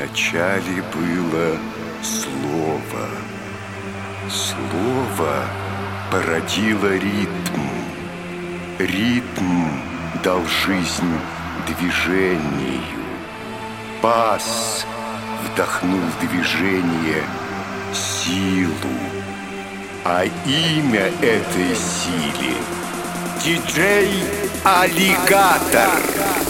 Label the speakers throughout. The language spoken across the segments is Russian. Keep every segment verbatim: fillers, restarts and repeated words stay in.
Speaker 1: Вначале было слово. Слово породило ритм. Ритм дал жизнь движению. Бас вдохнул в движение силу. А имя этой силе — диджей-аллигатор.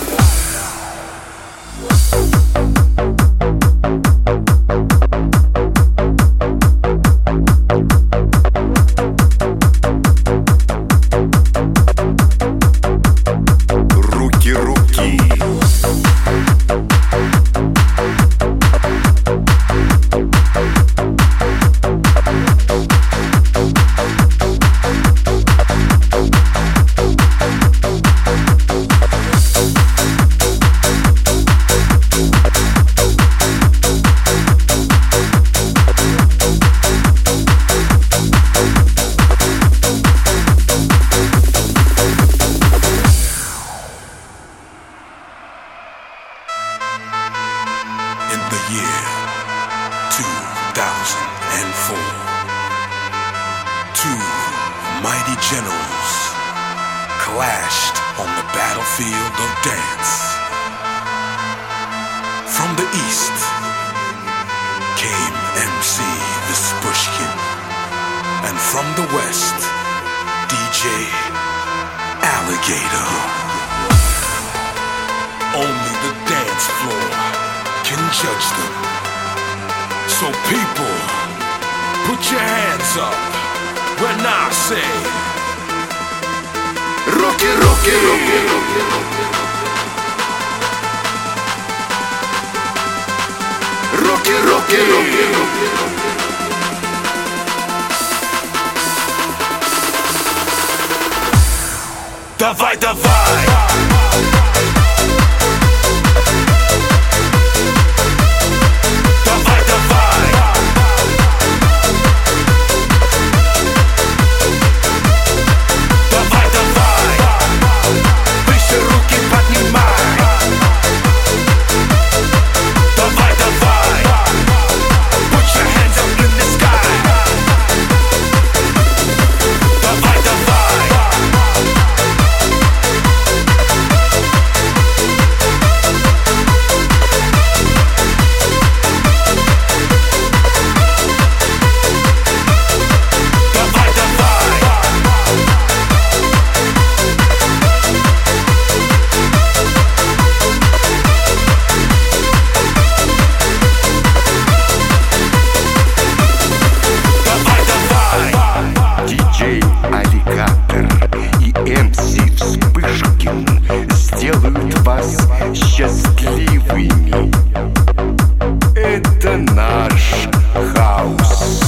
Speaker 2: In the year two thousand four, two mighty generals clashed on the battlefield of dance. From the east came M C Vespushkin, and from the west, D J Alligator. Only the dance floor can judge them. So people, put your hands up when I say Руки, руки, руки, руки, руки, руки, руки, руки. Давай, давай.
Speaker 1: Диджей-аллигатор и эм си Вспышкин сделают вас счастливыми. Это наш хаус.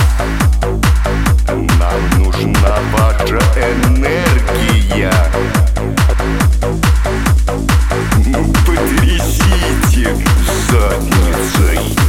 Speaker 1: Нам нужна ваша энергия. Потрясите задницей.